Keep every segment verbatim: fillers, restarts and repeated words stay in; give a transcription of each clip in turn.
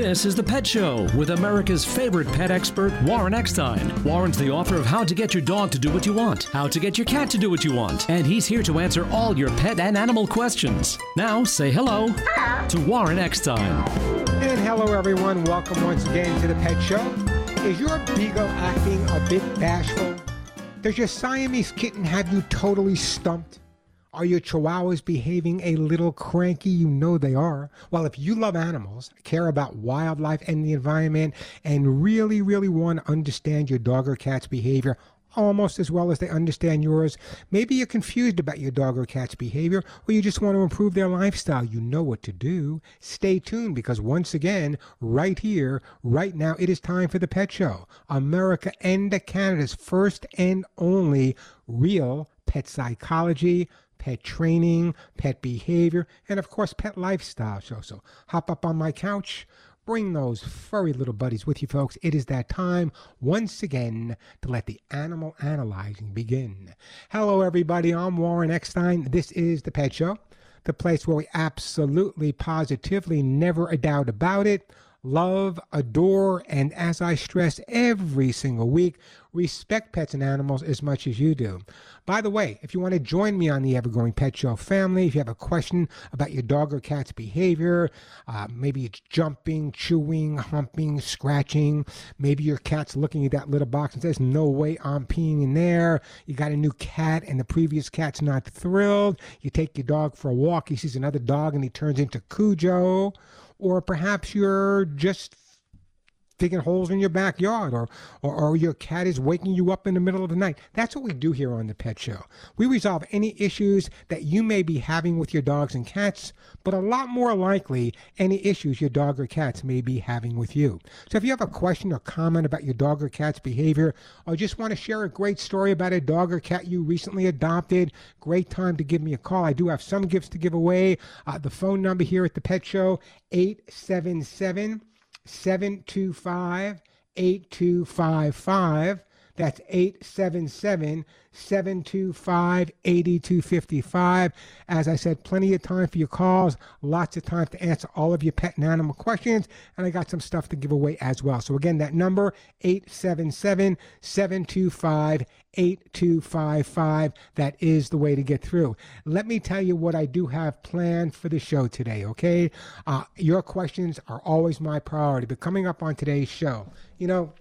This is The Pet Show with America's favorite pet expert, Warren Eckstein. Warren's the author of How to Get Your Dog to Do What You Want, How to Get Your Cat to Do What You Want, and he's here to answer all your pet and animal questions. Now, say hello to Warren Eckstein. And hello, everyone. Welcome once again to The Pet Show. Is your beagle acting a bit bashful? Does your Siamese kitten have you totally stumped? Are your chihuahuas behaving a little cranky? You know they are. Well, if you love animals, care about wildlife and the environment, and really, really want to understand your dog or cat's behavior almost as well as they understand yours, maybe you're confused about your dog or cat's behavior, or you just want to improve their lifestyle, you know what to do. Stay tuned, because once again, right here, right now, it is time for The Pet Show, America and Canada's first and only real pet psychology, pet training, pet behavior, and of course, pet lifestyle show. So hop up on my couch, bring those furry little buddies with you, folks. It is that time once again to let the animal analyzing begin. Hello, everybody. I'm Warren Eckstein. This is The Pet Show, the place where we absolutely, positively, never a doubt about it, love, adore, and as I stress every single week, respect pets and animals as much as you do. By the way, if you want to join me on the Ever-Growing Pet Show family, if you have a question about your dog or cat's behavior, uh, maybe it's jumping, chewing, humping, scratching, maybe your cat's looking at that litter box and says, no way I'm peeing in there. You got a new cat and the previous cat's not thrilled. You take your dog for a walk, he sees another dog and he turns into Cujo. Or perhaps you're just digging holes in your backyard, or, or or your cat is waking you up in the middle of the night. That's what we do here on The Pet Show. We resolve any issues that you may be having with your dogs and cats, but a lot more likely, any issues your dog or cats may be having with you. So if you have a question or comment about your dog or cat's behavior, or just want to share a great story about a dog or cat you recently adopted, great time to give me a call. I do have some gifts to give away. Uh, the phone number here at The Pet Show, eight seven seven, seven two five, eight two five five. That's eight seven seven, seven two five, eight two five five. As I said, plenty of time for your calls, lots of time to answer all of your pet and animal questions, and I got some stuff to give away as well. So again, that number, eight seven seven, seven two five, eight two five five. That is the way to get through. Let me tell you what I do have planned for the show today, okay? Uh, your questions are always my priority, but coming up on today's show, you know,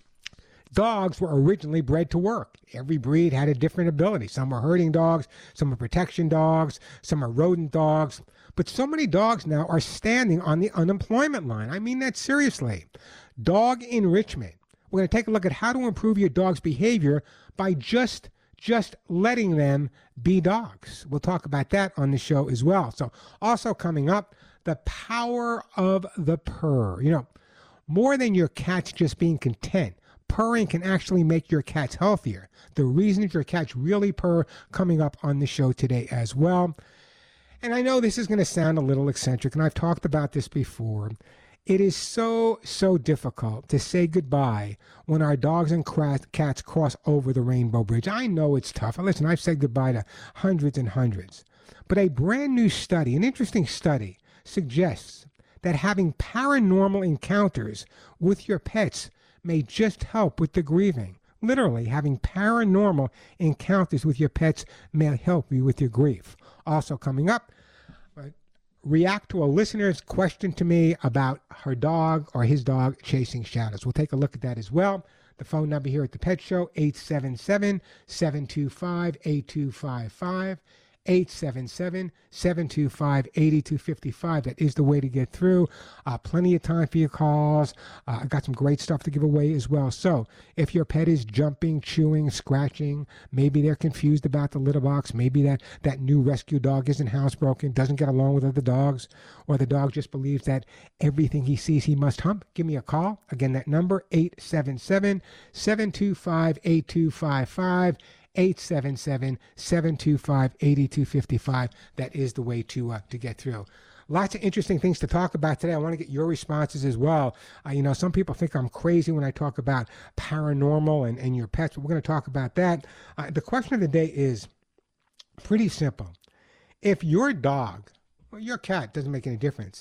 dogs were originally bred to work. Every breed had a different ability. Some are herding dogs, some are protection dogs, some are rodent dogs. But so many dogs now are standing on the unemployment line. I mean that seriously. Dog enrichment. We're going to take a look at how to improve your dog's behavior by just just letting them be dogs. We'll talk about that on the show as well. So also coming up, the power of the purr. You know, more than your cat's just being content, purring can actually make your cats healthier. The reason that your cats really purr, coming up on the show today as well. And I know this is going to sound a little eccentric, and I've talked about this before. It is so, so difficult to say goodbye when our dogs and cats cross over the rainbow bridge. I know it's tough. Listen, I've said goodbye to hundreds and hundreds. But a brand new study, an interesting study, suggests that having paranormal encounters with your pets may just help with the grieving. Literally, having paranormal encounters with your pets may help you with your grief. Also coming up, uh, react to a listener's question to me about her dog or his dog chasing shadows. We'll take a look at that as well. The phone number here at The Pet Show, eight seven seven, seven two five, eight two five five. eight seven seven, seven two five, eight two five five. That is the way to get through. Uh, plenty of time for your calls. Uh, I got some great stuff to give away as well. So if your pet is jumping, chewing, scratching, maybe they're confused about the litter box, maybe that, that new rescue dog isn't housebroken, doesn't get along with other dogs, or the dog just believes that everything he sees he must hump, give me a call. Again, that number, eight seven seven, seven two five, eight two five five. eight seven seven, seven two five, eight two five five. That is the way to uh, to get through. Lots of interesting things to talk about today. I want to get your responses as well. Uh, you know, some people think I'm crazy when I talk about paranormal and, and your pets, but we're going to talk about that. Uh, the question of the day is pretty simple. If your dog, or your cat, doesn't make any difference,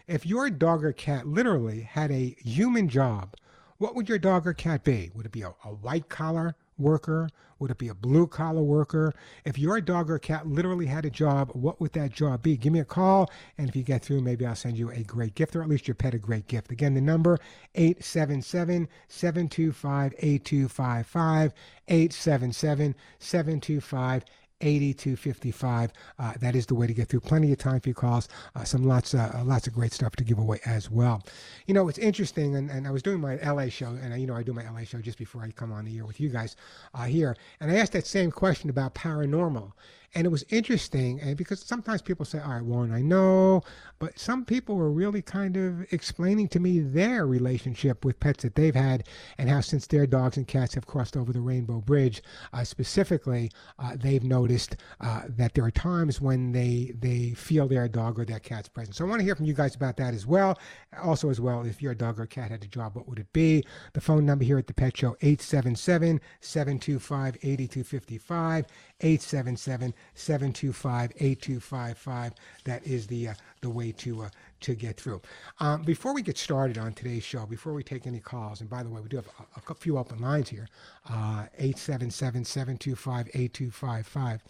If your dog or cat literally had a human job, what would your dog or cat be? Would it be a, a white collar worker? Would it be a blue collar worker? If your dog or cat literally had a job, what would that job be? Give me a call, and if you get through, maybe I'll send you a great gift, or at least your pet a great gift. Again, the number, eight seven seven, seven two five, eight two five five, eight seven seven, seven two five, eighty-two fifty-five. Uh, that is the way to get through. Plenty of time for your calls. Uh, some lots, uh, lots of great stuff to give away as well. You know, it's interesting, and, and I was doing my L A show, and I, you know, I do my L A show just before I come on the air with you guys uh, here, and I asked that same question about paranormal. And it was interesting, and because sometimes people say, all right, Warren, I know, but some people were really kind of explaining to me their relationship with pets that they've had, and how since their dogs and cats have crossed over the Rainbow Bridge, uh, specifically, uh, they've noticed uh, that there are times when they they feel their dog or their cat's presence. So I want to hear from you guys about that as well. Also, as well, if your dog or cat had a job, what would it be? The phone number here at the Pet Show, eight seven seven, seven two five, eight two five five, eight seven seven, seven two five, eight two five five. That is the uh, the way to uh, to get through. Um, before we get started on today's show, before we take any calls, and by the way, we do have a, a few open lines here, uh, eight seven seven, seven two five, eight two five five.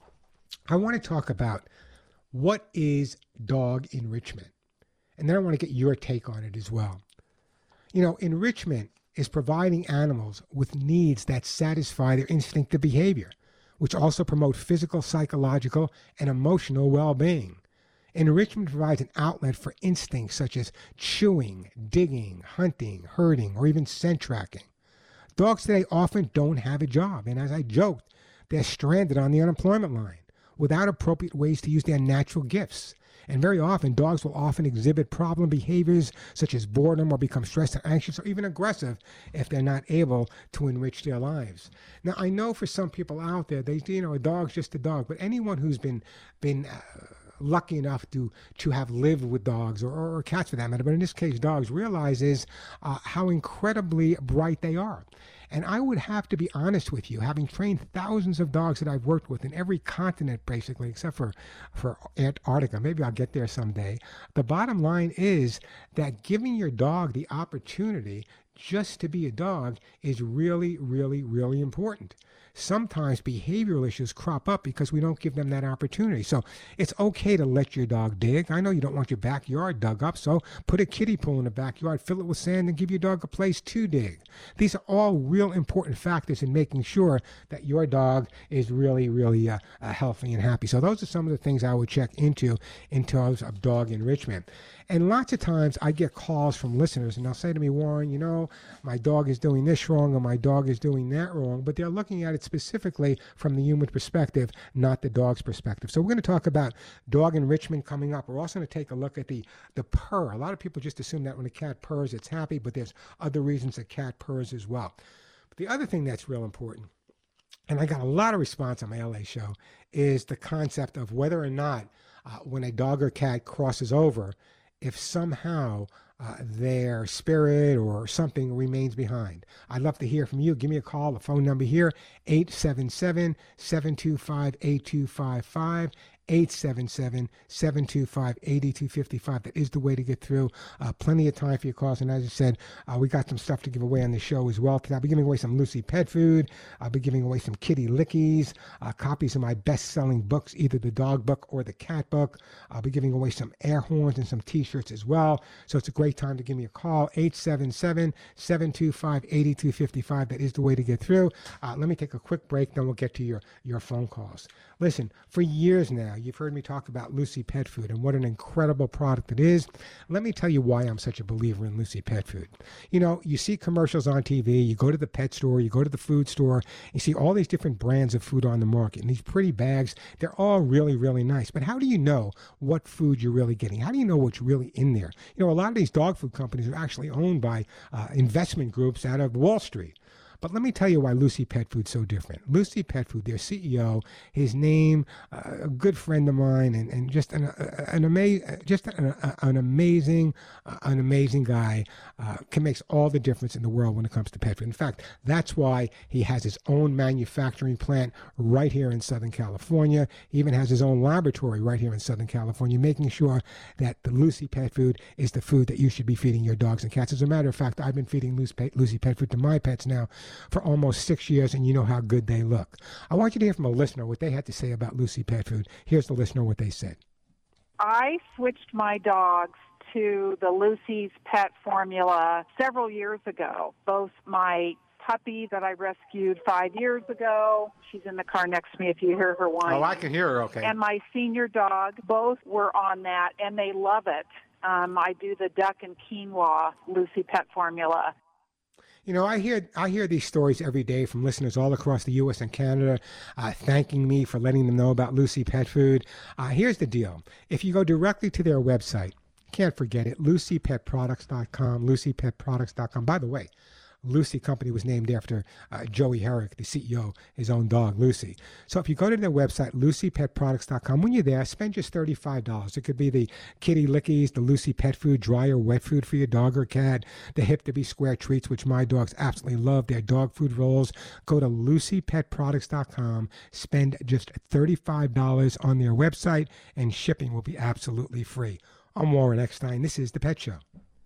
I want to talk about what is dog enrichment, and then I want to get your take on it as well. You know, enrichment is providing animals with needs that satisfy their instinctive behavior, which also promote physical, psychological, and emotional well-being. Enrichment provides an outlet for instincts such as chewing, digging, hunting, herding, or even scent tracking. Dogs today often don't have a job, and as I joked, they're stranded on the unemployment line without appropriate ways to use their natural gifts. And very often, dogs will often exhibit problem behaviors such as boredom, or become stressed and anxious, or even aggressive if they're not able to enrich their lives. Now, I know for some people out there, they you know, a dog's just a dog, but anyone who's been been uh, lucky enough to to have lived with dogs, or, or, or cats for that matter, but in this case, dogs, realizes uh, how incredibly bright they are. And I would have to be honest with you, having trained thousands of dogs that I've worked with in every continent, basically, except for, for Antarctica. Maybe I'll get there someday. The bottom line is that giving your dog the opportunity just to be a dog is really, really, really important. Sometimes behavioral issues crop up because we don't give them that opportunity. So it's okay to let your dog dig. I know you don't want your backyard dug up, so put a kiddie pool in the backyard, fill it with sand, and give your dog a place to dig. These are all real important factors in making sure that your dog is really, really uh, uh, healthy and happy. So those are some of the things I would check into in terms of dog enrichment. And lots of times I get calls from listeners, and they'll say to me, Warren, you know, my dog is doing this wrong, or my dog is doing that wrong, but they're looking at it specifically from the human perspective, not the dog's perspective. So we're going to talk about dog enrichment coming up. We're also going to take a look at the, the purr. A lot of people just assume that when a cat purrs, it's happy, but there's other reasons a cat purrs as well. But the other thing that's real important, and I got a lot of response on my L A show, is the concept of whether or not uh, when a dog or cat crosses over, if somehow uh, their spirit or something remains behind. I'd love to hear from you. Give me a call. The phone number here, eight seven seven, seven two five, eight two five five. eight seven seven, seven two five, eight two five five. That is the way to get through. Uh, plenty of time for your calls. And as I said, uh, we got some stuff to give away on the show as well today. I'll be giving away some Lucy pet food. I'll be giving away some kitty lickies, uh, copies of my best-selling books, either the dog book or the cat book. I'll be giving away some air horns and some T-shirts as well. So it's a great time to give me a call, eight seven seven, seven two five, eight two five five. That is the way to get through. Uh, let me take a quick break, then we'll get to your, your phone calls. Listen, for years now, you've heard me talk about Lucy Pet Food and what an incredible product it is. Let me tell you why I'm such a believer in Lucy Pet Food. You know, you see commercials on T V, you go to the pet store, you go to the food store, you see all these different brands of food on the market, and these pretty bags, they're all really, really nice. But how do you know what food you're really getting? How do you know what's really in there? You know, a lot of these dog food companies are actually owned by uh, investment groups out of Wall Street. But let me tell you why Lucy Pet Food's so different. Lucy Pet Food, their C E O, his name, uh, a good friend of mine, and, and just an uh, an amazing, just an, uh, an amazing, uh, an amazing guy, uh, can makes all the difference in the world when it comes to pet food. In fact, that's why he has his own manufacturing plant right here in Southern California. He even has his own laboratory right here in Southern California, making sure that the Lucy Pet Food is the food that you should be feeding your dogs and cats. As a matter of fact, I've been feeding Lucy Pet, Lucy Pet Food to my pets now for almost six years, and you know how good they look. I want you to hear from a listener what they had to say about Lucy Pet Food. Here's the listener what they said. I switched my dogs to the Lucy's Pet formula several years ago. Both my puppy that I rescued five years ago, she's in the car next to me if you hear her whine. Oh, I can hear her, okay. And my senior dog, both were on that, and they love it. Um, I do the duck and quinoa Lucy Pet formula. You know, I hear I hear these stories every day from listeners all across the U S and Canada, uh, thanking me for letting them know about Lucy Pet Food. Uh, here's the deal. If you go directly to their website, can't forget it, lucy pet products dot com, lucy pet products dot com. By the way, Lucy Company was named after uh, Joey Herrick, the C E O, his own dog, Lucy. So if you go to their website, lucy pet products dot com, when you're there, spend just thirty-five dollars. It could be the Kitty Lickies, the Lucy Pet Food, dry or wet food for your dog or cat, the Hip to Be Square treats, which my dogs absolutely love, their dog food rolls. Go to lucy pet products dot com, spend just thirty-five dollars on their website, and shipping will be absolutely free. I'm Warren Eckstein. This is The Pet Show.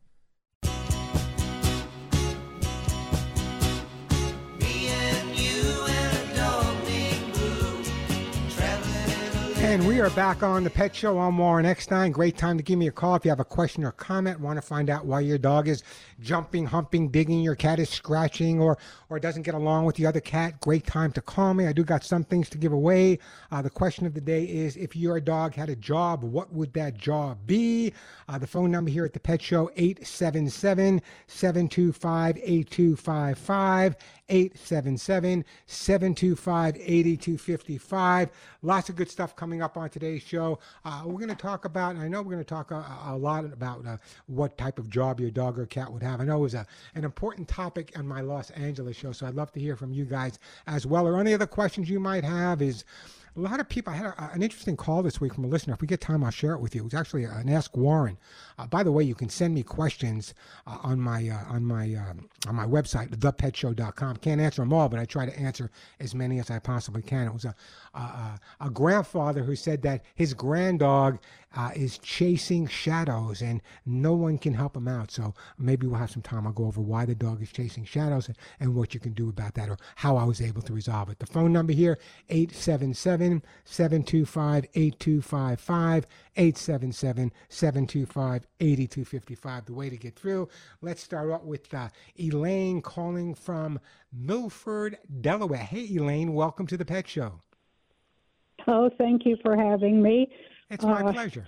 And we are back on The Pet Show. I'm Warren Eckstein. Great time to give me a call if you have a question or comment, want to find out why your dog is jumping, humping, digging, your cat is scratching, or or doesn't get along with the other cat. Great time to call me. I do got some things to give away. Uh, the question of the day is, if your dog had a job, what would that job be? Uh, the phone number here at The Pet Show, eight seven seven, seven two five, eight two five five, eight seven seven, seven two five, eight two five five. Lots of good stuff coming up on today's show. Uh, we're going to talk about, and I know we're going to talk a, a lot about uh, what type of job your dog or cat would have. I know it was a, an important topic on my Los Angeles show, so I'd love to hear from you guys as well. Or any other questions you might have. Is a lot of people, I had a, an interesting call this week from a listener. If we get time, I'll share it with you. It was actually an Ask Warren. Uh, by the way, you can send me questions uh, on my uh, on my um, on my website, the pet show dot com. Can't answer them all, but I try to answer as many as I possibly can. It was a a, a grandfather who said that his granddog uh, is chasing shadows and no one can help him out. So maybe we'll have some time. I'll go over why the dog is chasing shadows and, and what you can do about that, or how I was able to resolve it. The phone number here, eight seven seven, seven two five, eight two five five, eight seven seven, seven two five, eight two five five. The way to get through. Let's start out with uh, Elaine calling from Milford, Delaware. Hey, Elaine, welcome to The Pet Show. Oh, thank you for having me. It's my uh, pleasure.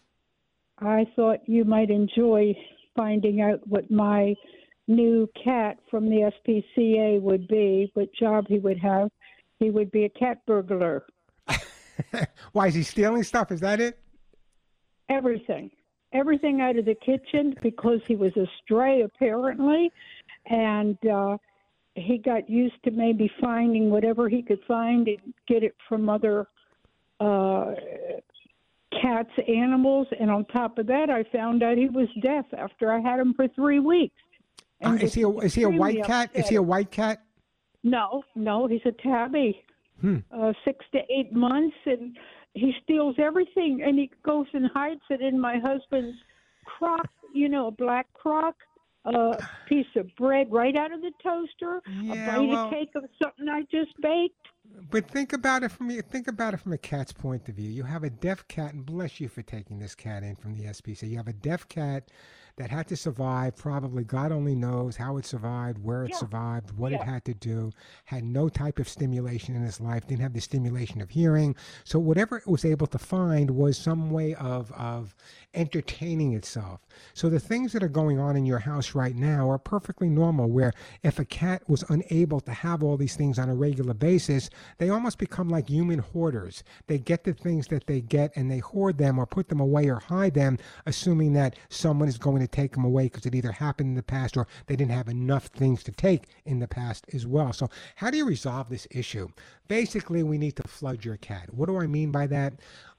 I thought you might enjoy finding out what my new cat from the S P C A would be, what job he would have. He would be a cat burglar. Why, is he stealing stuff? Is that it? Everything. Everything out of the kitchen, because he was a stray, apparently. And uh, he got used to maybe finding whatever he could find and get it from other uh, cats, animals. And on top of that, I found out he was deaf after I had him for three weeks. Uh, is he a, is he a white cat? Is he a white cat? No, no, he's a tabby. Hmm. Uh, six to eight months, and he steals everything, and he goes and hides it in my husband's crock, you know, a black crock, a piece of bread right out of the toaster, Yeah, a bite well, of cake of something I just baked. But think about it from think about it from a cat's point of view. You have a deaf cat, and bless you for taking this cat in from the S P C A. You have a deaf cat that had to survive, probably God only knows how it survived, where it Yeah. survived, what Yeah. it had to do, had no type of stimulation in his life, didn't have the stimulation of hearing. So whatever it was able to find was some way of, of entertaining itself. So the things that are going on in your house right now are perfectly normal, where if a cat was unable to have all these things on a regular basis, they almost become like human hoarders. They get the things that they get and they hoard them or put them away or hide them, assuming that someone is going to to take them away because it either happened in the past or they didn't have enough things to take in the past as well. So how do you resolve this issue? Basically, we need to flood your cat. What do I mean by that?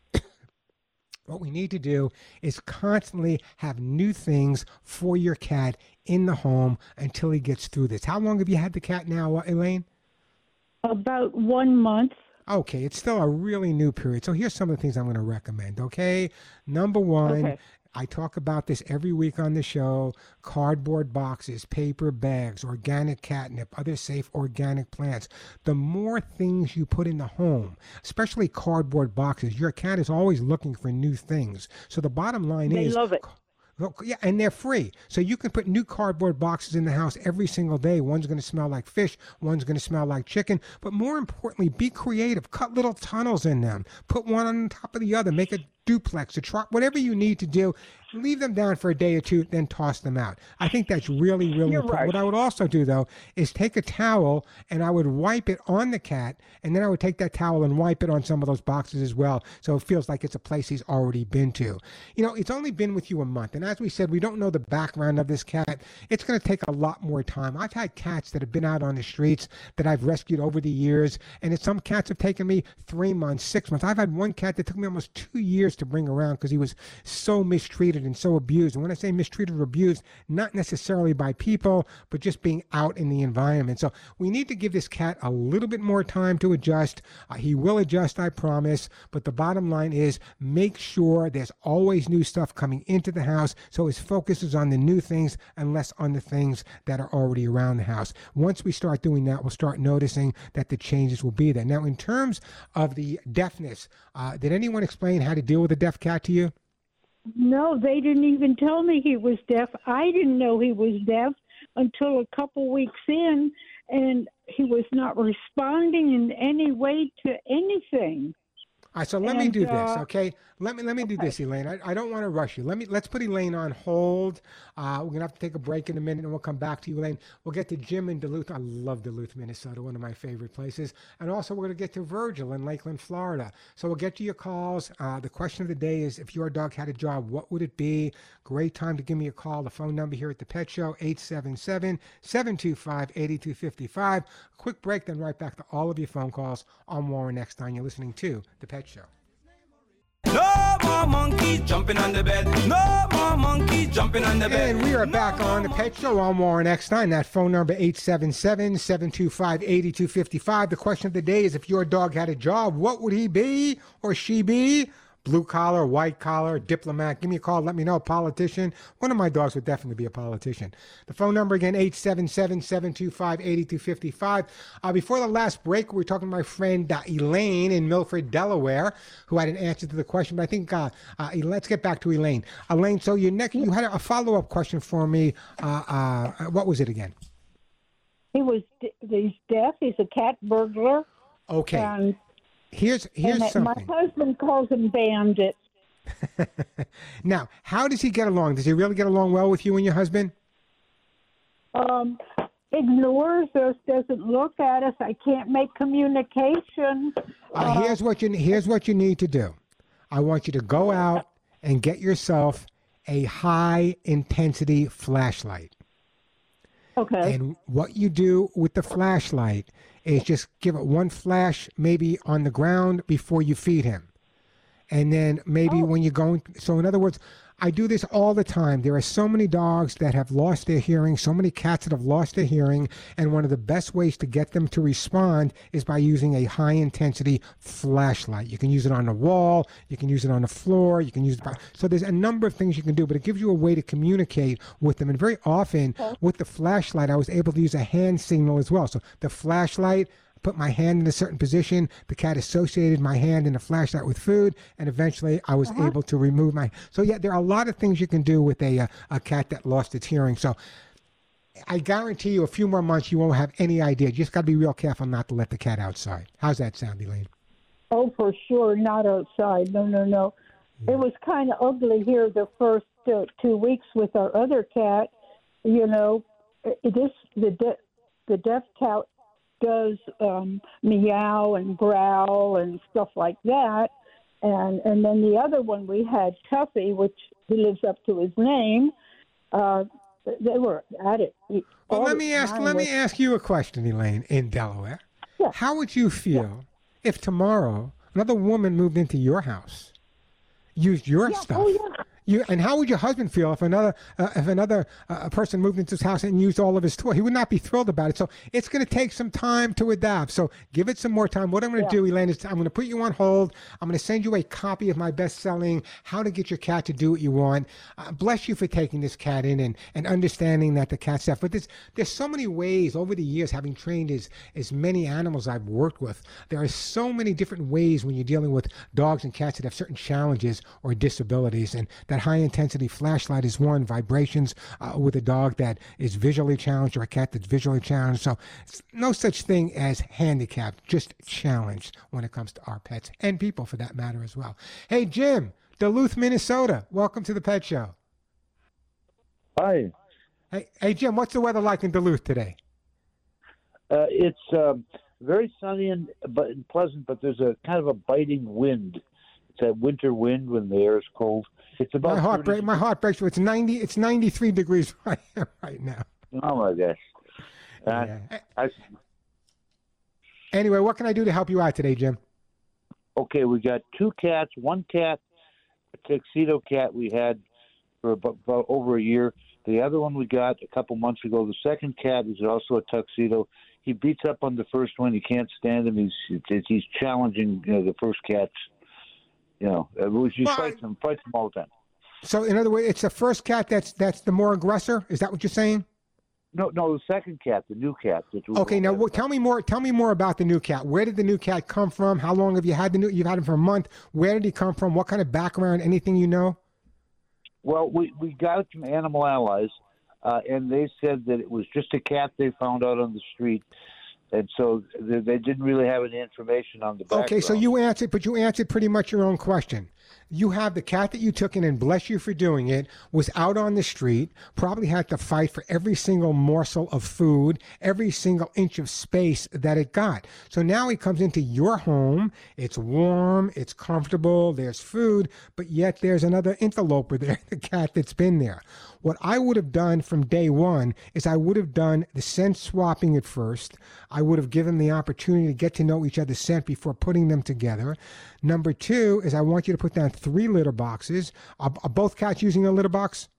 What we need to do is constantly have new things for your cat in the home until he gets through this. How long have you had the cat now, uh, Elaine? About one month. Okay, it's still a really new period. So here's some of the things I'm going to recommend, okay? Number one, Okay. I talk about this every week on the show, cardboard boxes, paper bags, organic catnip, other safe organic plants. The more things you put in the home, especially cardboard boxes, your cat is always looking for new things. So the bottom line They is... love it. Yeah, and they're free. So you can put new cardboard boxes in the house every single day. One's going to smell like fish. One's going to smell like chicken. But more importantly, be creative. Cut little tunnels in them. Put one on top of the other. Make a duplex, a truck, whatever you need to do. Leave them down for a day or two, then toss them out. I think that's really, really You're important. right. What I would also do, though, is take a towel and I would wipe it on the cat, and then I would take that towel and wipe it on some of those boxes as well, so it feels like it's a place he's already been to. You know, it's only been with you a month, and as we said, we don't know the background of this cat. It's going to take a lot more time. I've had cats that have been out on the streets that I've rescued over the years, and it's, some cats have taken me three months, six months. I've had one cat that took me almost two years to bring around because he was so mistreated and so abused. And when I say mistreated or abused, not necessarily by people, but just being out in the environment. So we need to give this cat a little bit more time to adjust. Uh, he will adjust, I promise. But the bottom line is make sure there's always new stuff coming into the house so his focus is on the new things and less on the things that are already around the house. Once we start doing that, we'll start noticing that the changes will be there. Now, in terms of the deafness, uh, did anyone explain how to deal with a deaf cat to you? No, they didn't even tell me he was deaf. I didn't know he was deaf until a couple weeks in, and he was not responding in any way to anything. All right, so let me And, do this, uh, okay? Let me let me do this, Elaine. I, I don't want to rush you. Let me let's put Elaine on hold. Uh, we're gonna have to take a break in a minute, and we'll come back to you, Elaine. We'll get to Jim in Duluth. I love Duluth, Minnesota, one of my favorite places. And also, we're gonna get to Virgil in Lakeland, Florida. So we'll get to your calls. Uh, the question of the day is: if your dog had a job, what would it be? Great time to give me a call. The phone number here at the Pet Show: eight seven seven, seven two five, eight two five five. Quick break, then right back to all of your phone calls on Warren Eckstein. You're listening to the Pet Show. No more monkeys jumping on the bed. No more monkeys jumping on the bed. And we are back on the Pet Show. I'm Warren Eckstein. That phone number, eight seven seven, seven two five, eight two five five. The question of the day is: if your dog had a job, what would he be or she be? Blue collar, white collar, diplomat. Give me a call. Let me know. Politician. One of my dogs would definitely be a politician. The phone number again, eight seven seven, seven two five, eight two five five. Uh, before the last break, we were talking to my friend uh, Elaine in Milford, Delaware, who had an answer to the question. But I think uh, uh, let's get back to Elaine. Elaine, so your next, you had a follow-up question for me. Uh, uh, what was it again? He was he's deaf. He's a cat burglar. Okay. And, Here's here's and something. my husband calls him Bandit. Now, how does he get along? Does he really get along well with you and your husband? Um, ignores us, doesn't look at us. I can't make communication. Uh, here's what you here's what you need to do. I want you to go out and get yourself a high intensity flashlight. Okay. And what you do with the flashlight is just give it one flash maybe on the ground before you feed him. And then maybe Oh. when you're going, so in other words, I do this all the time. There are so many dogs that have lost their hearing, so many cats that have lost their hearing, and one of the best ways to get them to respond is by using a high-intensity flashlight. You can use it on the wall, you can use it on the floor, you can use it by, so there's a number of things you can do, but it gives you a way to communicate with them. And very often, with the flashlight, I was able to use a hand signal as well. So the flashlight, put my hand in a certain position. The cat associated my hand and the flashlight with food, and eventually I was Uh-huh. able to remove my. So yeah, there are a lot of things you can do with a uh, a cat that lost its hearing. So I guarantee you, a few more months, you won't have any idea. You just got to be real careful not to let the cat outside. How's that sound, Elaine? Oh, for sure, not outside. No, no, no. It was kind of ugly here the first uh, two weeks with our other cat. You know, it is the de- the deaf cat does um, meow and growl and stuff like that. And and then the other one we had, Tuffy, which he lives up to his name. Uh, they were at it. Well, All let the me ask. time Let was- me ask you a question, Elaine, in Delaware. Yeah. How would you feel if tomorrow another woman moved into your house, used your Yeah, stuff? oh, yeah. You, and how would your husband feel if another uh, if another uh, person moved into his house and used all of his toys? He would not be thrilled about it. So it's going to take some time to adapt. So give it some more time. What I'm going to Yeah. do, Elaine, is I'm going to put you on hold. I'm going to send you a copy of my best-selling How to Get Your Cat to Do What You Want. Uh, bless you for taking this cat in and, and understanding that the cat stuff. But there's there's so many ways over the years, having trained as as many animals I've worked with. There are so many different ways when you're dealing with dogs and cats that have certain challenges or disabilities, and that high intensity flashlight is one. Vibrations uh, with a dog that is visually challenged or a cat that's visually challenged. So it's no such thing as handicapped, just challenged when it comes to our pets and people for that matter as well. Hey, Jim, Duluth, Minnesota. Welcome to the Pet Show. Hi. Hey, hey Jim, what's the weather like in Duluth today? Uh, it's um, very sunny and but and pleasant, but there's a kind of a biting wind. It's that winter wind when the air is cold. It's about My heart thirty break. My heart breaks. It's ninety. It's ninety-three degrees right here right now. Oh my gosh. Uh, Yeah. I, Anyway, what can I do to help you out today, Jim? okay, we got two cats. One cat, a tuxedo cat, we had for about, about over a year. The other one we got a couple months ago. The second cat is also a tuxedo. He beats up on the first one. You can't stand him. He's he's challenging you know, the first cats. You know, uh, he Well, fights them, fights them all the time. So, in other words, it's the first cat that's that's the more aggressor. Is that what you're saying? No, no, the second cat, the new cat. That we- Okay. Now, well, tell me more. Tell me more about the new cat. Where did the new cat come from? How long have you had the new? You've had him for a month. Where did he come from? What kind of background? Anything you know? Well, we, we got it from Animal Allies, uh, and they said that it was just a cat they found out on the street, and so they, they didn't really have any information on the background. Okay, so you answered, but you answered pretty much your own question. You have the cat that you took in, and bless you for doing it, was out on the street, probably had to fight for every single morsel of food, every single inch of space that it got. So now he comes into your home, it's warm, it's comfortable, there's food, but yet there's another interloper there, the cat that's been there. What I would have done from day one is I would have done the scent swapping at first. I would have given the opportunity to get to know each other's scent before putting them together. Number two is I want you to put down three litter boxes. Are, are both cats using a litter box?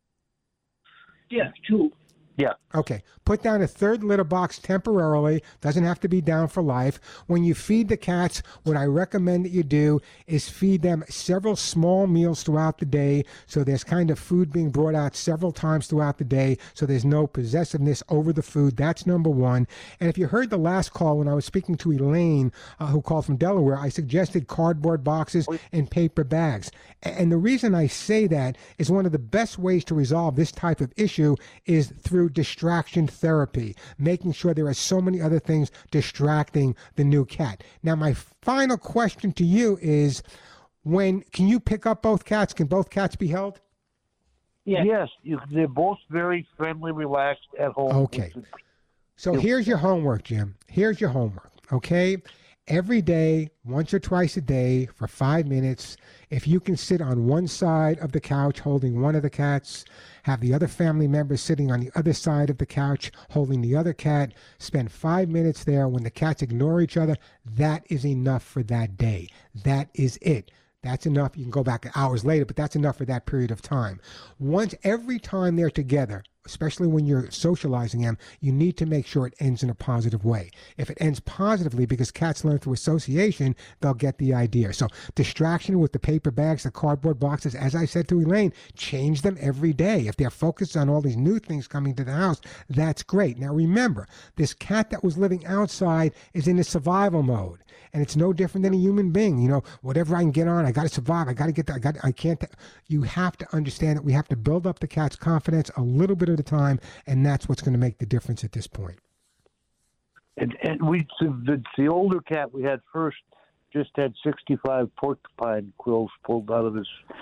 Yeah, two. Yeah. Okay. Put down a third litter box temporarily. Doesn't have to be down for life. When you feed the cats, what I recommend that you do is feed them several small meals throughout the day. So there's kind of food being brought out several times throughout the day. So there's no possessiveness over the food. That's number one. And if you heard the last call when I was speaking to Elaine, uh, who called from Delaware, I suggested cardboard boxes and paper bags. And the reason I say that is one of the best ways to resolve this type of issue is through distraction therapy, making sure there are so many other things distracting the new cat. Now, my final question to you is, when can you pick up both cats? Can both cats be held? Yes, yes you, they're both very friendly, relaxed at home. Okay. So here's your homework, Jim. Here's your homework, okay? Every day, once or twice a day, for five minutes, if you can sit on one side of the couch holding one of the cats, have the other family members sitting on the other side of the couch holding the other cat, spend five minutes there. When the cats ignore each other, that is enough for that day. That is it. That's enough. You can go back hours later, but that's enough for that period of time. Once, every time they're together, especially when you're socializing them, you need to make sure it ends in a positive way. If it ends positively, because cats learn through association, they'll get the idea. So distraction with the paper bags, the cardboard boxes, as I said to Elaine, change them every day. If they're focused on all these new things coming to the house, that's great. Now remember, this cat that was living outside is in a survival mode. And it's no different than a human being. You know, whatever I can get on, I got to survive. I got to get that. I got. I can't. You have to understand that we have to build up the cat's confidence a little bit at a time, and that's what's going to make the difference at this point. And, and we the, the older cat we had first just had sixty-five porcupine quills pulled out of his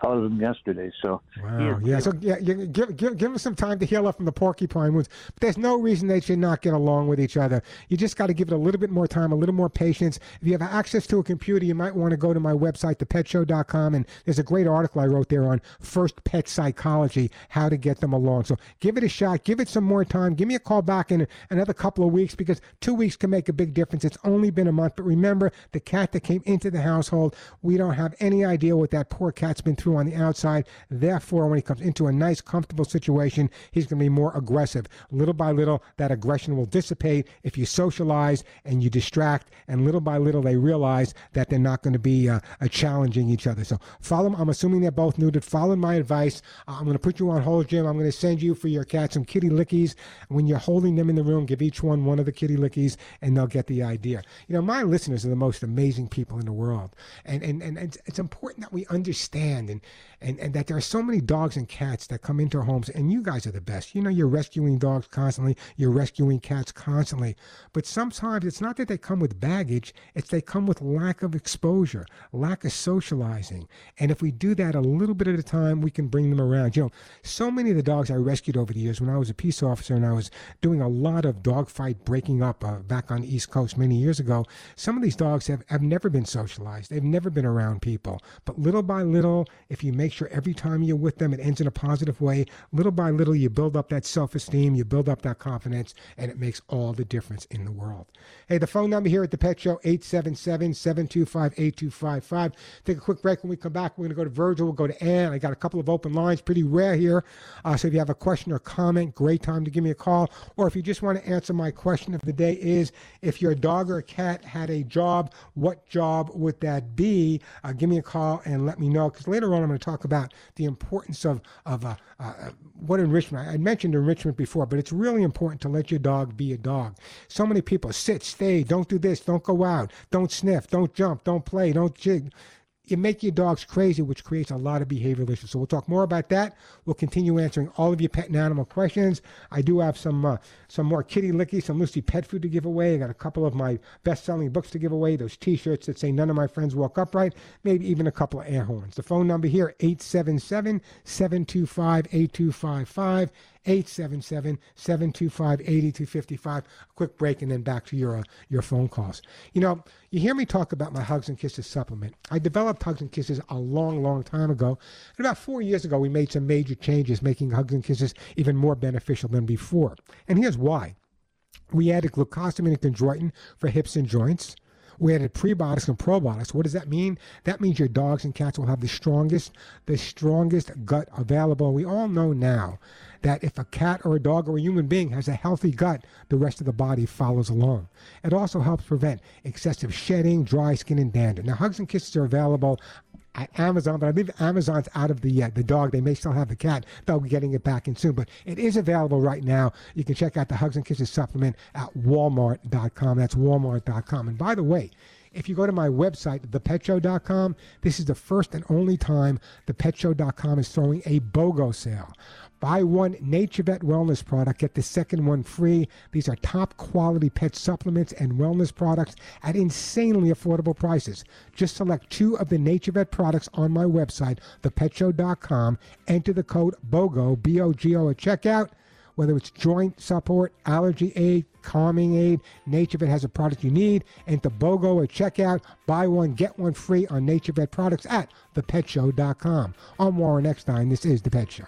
out of him yesterday. So wow, yeah. So yeah, you, give, give give them some time to heal up from the porcupine wounds. But there's no reason they should not get along with each other. You just got to give it a little bit more time, a little more patience. If you have access to a computer, you might want to go to my website, the pet show dot com, and there's a great article I wrote there on first pet psychology, how to get them along. So give it a shot. Give it some more time. Give me a call back in another couple of weeks, because two weeks can make a big difference. It's only been a month, but remember, the cat that came into the household, we don't have any idea what that poor cat's been through on the outside. Therefore, when he comes into a nice, comfortable situation, he's going to be more aggressive. Little by little, that aggression will dissipate if you socialize and you distract, and little by little, they realize that they're not going to be uh, uh, challenging each other. So follow them. I'm assuming they're both neutered. Follow my advice. Uh, I'm going to put you on hold, Jim. I'm going to send you for your cat some kitty lickies. When you're holding them in the room, give each one one of the kitty lickies, and they'll get the idea. You know, my listeners are the most amazing people in the world, and and, and it's, it's important that we understand and, and, and that there are so many dogs and cats that come into our homes, and you guys are the best. You know, you're rescuing dogs constantly, you're rescuing cats constantly, but sometimes it's not that they come with baggage, it's they come with lack of exposure, lack of socializing, and if we do that a little bit at a time, we can bring them around. You know, so many of the dogs I rescued over the years when I was a peace officer and I was doing a lot of dog fight breaking up uh, back on the East Coast many years ago, some of these dogs have, have never been socialized. They've never been around people. But little by little, if you make sure every time you're with them, it ends in a positive way, little by little, you build up that self-esteem, you build up that confidence, and it makes all the difference in the world. Hey, the phone number here at the Pet Show, eight seven seven, seven two five, eight two five five. Take a quick break. When we come back, we're going to go to Virgil. We'll go to Ann. I got a couple of open lines, pretty rare here. Uh, so if you have a question or comment, great time to give me a call. Or if you just want to answer my question of the day is, if your dog or cat had a job, what job would that be? Uh, give me a call and let me know, because later on I'm going to talk about the importance of, of uh, uh, what enrichment. I mentioned enrichment before, but it's really important to let your dog be a dog. So many people sit, stay, don't do this, don't go out, don't sniff, don't jump, don't play, don't jig. You make your dogs crazy, which creates a lot of behavioral issues. So we'll talk more about that. We'll continue answering all of your pet and animal questions. I do have some uh, some more kitty licky, some Lucy pet food to give away. I got a couple of my best-selling books to give away, those T-shirts that say none of my friends walk upright, maybe even a couple of air horns. The phone number here, eight seven seven, seven two five, eight two five five. eight seven seven, seven two five, eight two five five. A quick break and then back to your uh, your phone calls. You know, you hear me talk about my Hugs and Kisses supplement. I developed Hugs and Kisses a long, long time ago. And about four years ago, we made some major changes, making Hugs and Kisses even more beneficial than before. And here's why. We added glucosamine and chondroitin for hips and joints. We added prebiotics and probiotics. What does that mean? That means your dogs and cats will have the strongest, the strongest gut available. We all know now that if a cat or a dog or a human being has a healthy gut, the rest of the body follows along. It also helps prevent excessive shedding, dry skin, and dander. Now, Hugs and Kisses are available at Amazon, but I believe Amazon's out of the uh, the dog. They may still have the cat. They'll be getting it back in soon, but it is available right now. You can check out the Hugs and Kisses supplement at walmart dot com. That's walmart dot com. And by the way, if you go to my website, the pet show dot com, this is the first and only time the pet show dot com is throwing a BOGO sale. Buy one NatureVet wellness product, get the second one free. These are top quality pet supplements and wellness products at insanely affordable prices. Just select two of the NatureVet products on my website, the pet show dot com. Enter the code BOGO, B O G O, at checkout. Whether it's joint support, allergy aid, calming aid, NatureVet has a product you need. Enter BOGO at checkout. Buy one, get one free on NatureVet products at the pet show dot com. I'm Warren Eckstein. This is The Pet Show.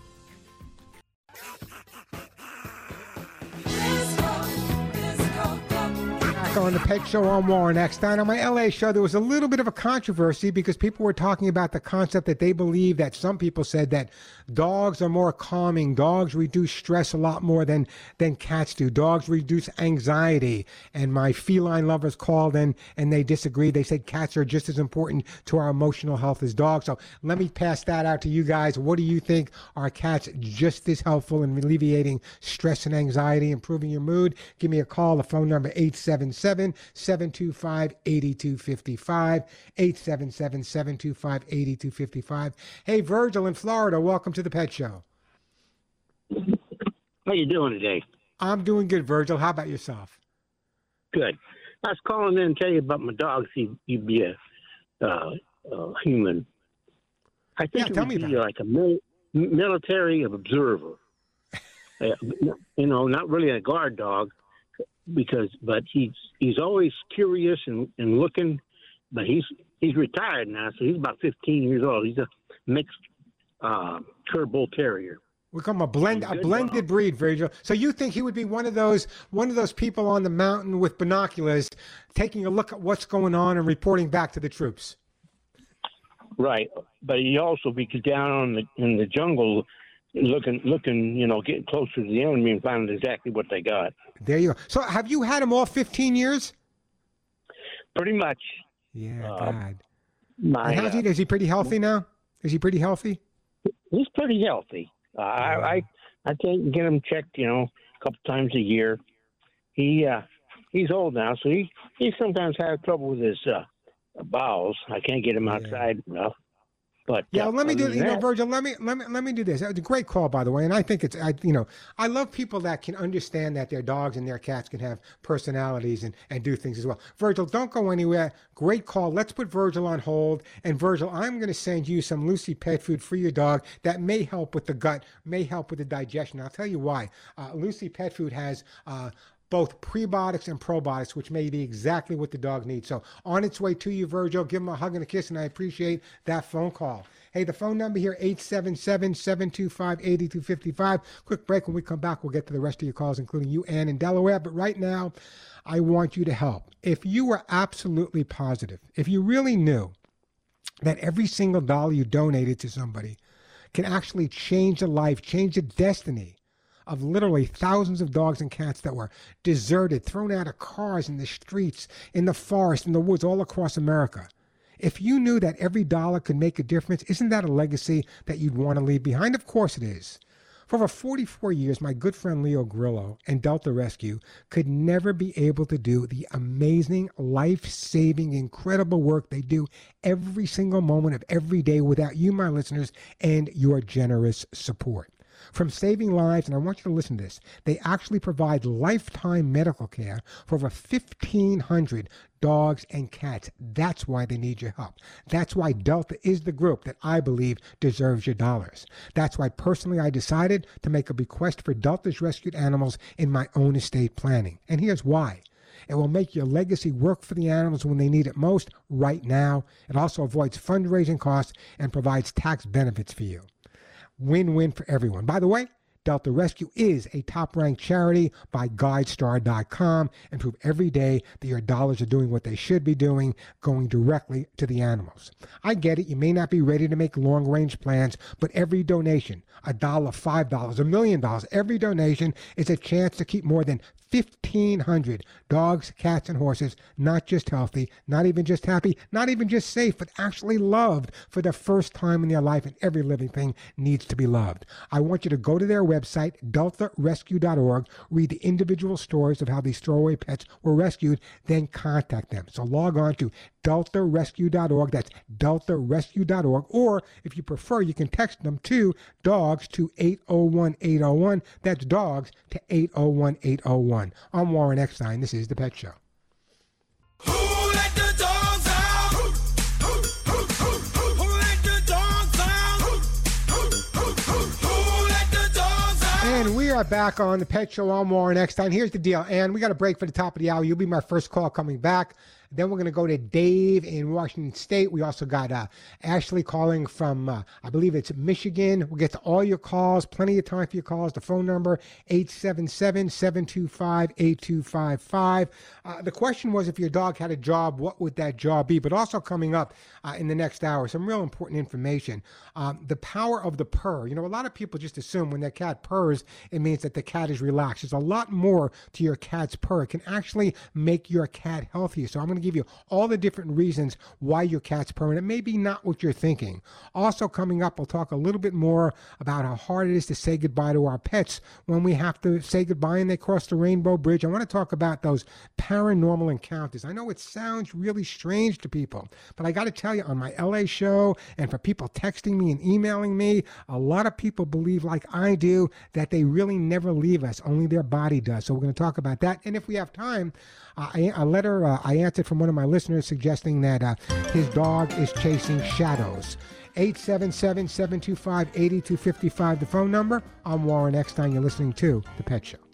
On the Pet Show, I'm Warren Eckstein. On my L A show, there was a little bit of a controversy because people were talking about the concept that they believe that some people said that dogs are more calming. Dogs reduce stress a lot more than, than cats do. Dogs reduce anxiety. And my feline lovers called and, and they disagreed. They said cats are just as important to our emotional health as dogs. So let me pass that out to you guys. What do you think? Are cats just as helpful in alleviating stress and anxiety, improving your mood? Give me a call. The phone number eight seven seven, seven two five, eight two five five, eight seven seven, seven two five, eight two five five. Hey, Virgil in Florida, welcome to the Pet Show. How you doing today? I'm doing good, Virgil. How about yourself? Good. I was calling in to tell you about my dog. He, he'd be a uh, uh, human. I think Yeah, it tell would me be about it. like a mil- military observer. Uh, you know, not really a guard dog, because but he's he's always curious and, and looking. But he's he's retired now, so he's about fifteen years old. He's a mixed uh, cur bull terrier. We call him a blend, a Good blended dog. breed, Virgil. So you think he would be one of those, one of those people on the mountain with binoculars, taking a look at what's going on and reporting back to the troops? Right, but he also be down on the in the jungle, looking looking, you know, getting closer to the enemy and finding exactly what they got. There you go. So have you had him all fifteen years? Pretty much. Yeah, Uh, God. My, And how's he? uh, Is he pretty healthy now? Is he pretty healthy? he's pretty healthy. Uh, I, I I take and get him checked, you know, a couple times a year. He uh, he's old now, so he, he sometimes has trouble with his uh, bowels. I can't get him outside enough. But Yeah, uh, let me do. other than You know, that- Virgil. Let me let me let me do this. It's a great call, by the way, and I think it's. I you know, I love people that can understand that their dogs and their cats can have personalities and and do things as well. Virgil, don't go anywhere. Great call. Let's put Virgil on hold. And Virgil, I'm going to send you some Lucy pet food for your dog that may help with the gut, may help with the digestion. I'll tell you why. Uh, Lucy pet food has. Uh, both prebiotics and probiotics, which may be exactly what the dog needs. So on its way to you, Virgil, give him a hug and a kiss, and I appreciate that phone call. Hey, the phone number here, eight seven seven, seven two five, eight two five five. Quick break. When we come back, we'll get to the rest of your calls, including you, Ann, in Delaware. But right now, I want you to help. If you were absolutely positive, if you really knew that every single dollar you donated to somebody can actually change a life, change the destiny of literally thousands of dogs and cats that were deserted, thrown out of cars in the streets, in the forest, in the woods, all across America. If you knew that every dollar could make a difference, isn't that a legacy that you'd want to leave behind? Of course it is. For over forty-four years, my good friend Leo Grillo and Delta Rescue could never be able to do the amazing, life-saving, incredible work they do every single moment of every day without you, my listeners, and your generous support. From saving lives, and I want you to listen to this, they actually provide lifetime medical care for over fifteen hundred dogs and cats. That's why they need your help. That's why Delta is the group that I believe deserves your dollars. That's why personally I decided to make a bequest for Delta's rescued animals in my own estate planning. And here's why. It will make your legacy work for the animals when they need it most right now. It also avoids fundraising costs and provides tax benefits for you. Win-win for everyone. By the way, Delta Rescue is a top-ranked charity by GuideStar dot com and prove every day that your dollars are doing what they should be doing, going directly to the animals. I get it. You may not be ready to make long-range plans, but every donation, a dollar, five dollars, a million dollars, every donation is a chance to keep more than fifteen hundred dogs, cats, and horses not just healthy, not even just happy, not even just safe, but actually loved for the first time in their life, and every living thing needs to be loved. I want you to go to their website, delta rescue dot org, read the individual stories of how these throwaway pets were rescued, then contact them. So log on to delta rescue dot org, that's delta rescue dot org, or if you prefer, you can text them to dogs to eight oh one eight oh one, that's dogs to eight oh one eight oh one. I'm Warren Eckstein. This is The Pet Show. Who let the dogs out? Who, who, who, who, who, who let the dogs out? Who, who, who, who, who let the dogs out? And we are back on The Pet Show. I'm Warren Eckstein. Here's the deal. And we got a break for the top of the hour. You'll be my first call coming back. Then we're going to go to Dave in Washington State. We also got uh, Ashley calling from, uh, I believe it's Michigan. We'll get to all your calls. Plenty of time for your calls. The phone number, eight seven seven, seven two five, eight two five five. Uh, the question was, if your dog had a job, what would that job be? But also coming up uh, in the next hour, some real important information. Um, the power of the purr. You know, a lot of people just assume when their cat purrs, it means that the cat is relaxed. There's a lot more to your cat's purr. It can actually make your cat healthier. So I'm going to give you all the different reasons why your cat's purring. It may be not what you're thinking. Also coming up, we'll talk a little bit more about how hard it is to say goodbye to our pets when we have to say goodbye and they cross the Rainbow Bridge. I want to talk about those paranormal encounters. I know it sounds really strange to people, but I got to tell you, on my L A show and for people texting me and emailing me, a lot of people believe, like I do, that they really never leave us. Only their body does. So we're going to talk about that. And if we have time, uh, I, a letter uh, I answered suggested from one of my listeners suggesting that uh, his dog is chasing shadows. eight seven seven, seven two five, eight two five five, the phone number. I'm Warren Eckstein. You're listening to The Pet Show.